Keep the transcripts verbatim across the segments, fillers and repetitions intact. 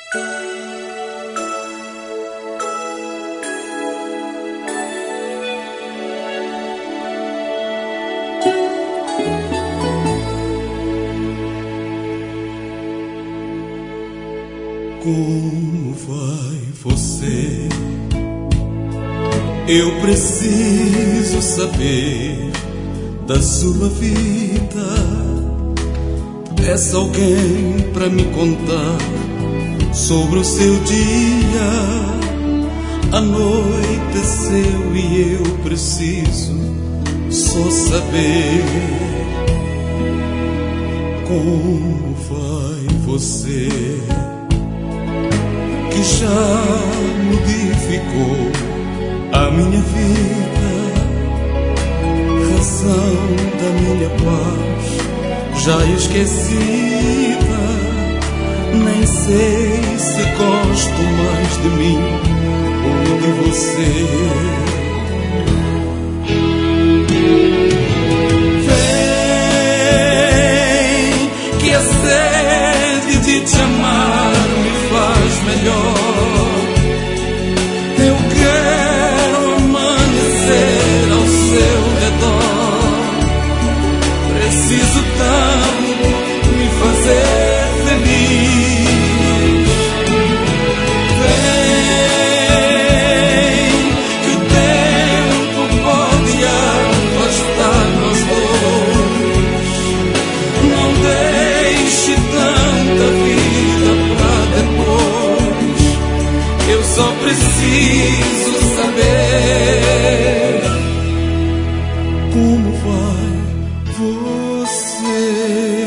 Como vai você? Eu preciso saber da sua vida. Peça alguém pra me contar sobre o seu dia. Anoiteceu e eu preciso só saber. Como vai você? Que já modificou a minha vida, razão da minha paz já esquecida. Nem sei se gosto mais de mim ou de você. Vem, que a sede de te amar me faz melhor. Eu quero amanhecer ao seu redor. Preciso tanto me fazer feliz. Vem, que o tempo pode afastar nós dois. Não deixe tanta vida pra depois. Eu só preciso saber como vai você.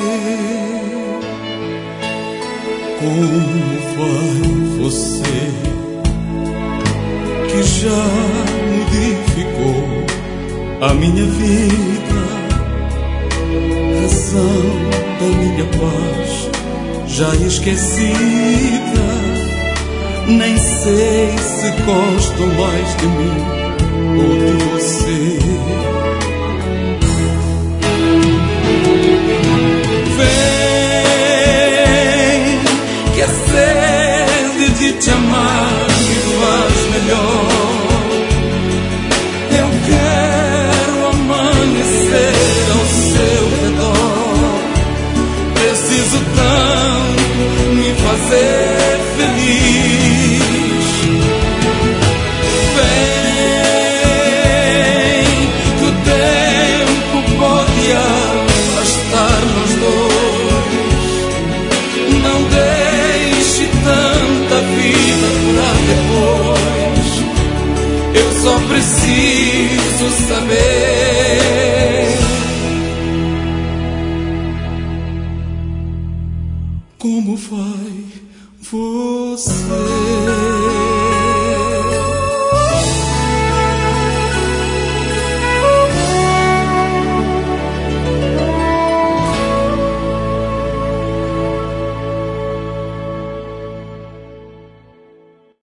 Como vai você que já modificou a minha vida, razão da minha paz já esquecida. Nem sei se gosto mais de mim ou de você. Vem, que a sede de te amar me faz melhor. Eu quero amanhecer ao seu redor. Preciso tanto me fazer feliz. Eu só preciso saber como vai você.